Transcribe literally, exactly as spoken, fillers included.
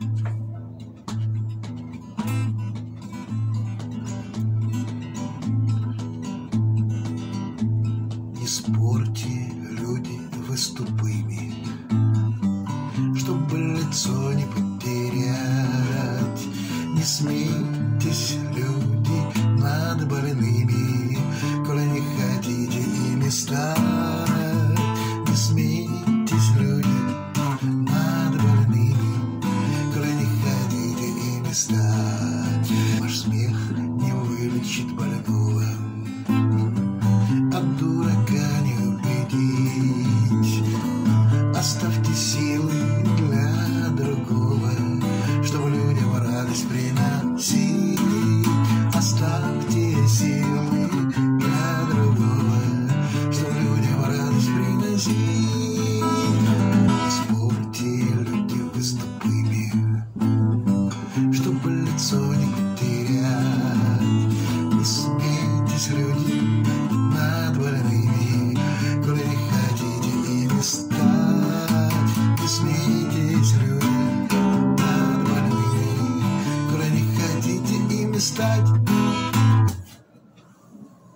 Не спорьте, люди, вы с тупыми, чтобы лицо не потерять. Не смейтесь, люди, над больными, коли не хотите ими стать. Не смейтесь, люди, над больными, коли не хотите ими стать. Ваш смех не вылечит больного, от дурака не убедить. Оставьте силы для другого, чтобы людям радость приносить. Оставьте силы для другого, чтобы людям радость приносить. Не спорьте, люди, вы с тупыми, чтобы лицо не потерять. Не смейтесь, люди, над больными, коли не хотите ими стать. Не смейтесь, люди, над больными, коли не хотите ими стать.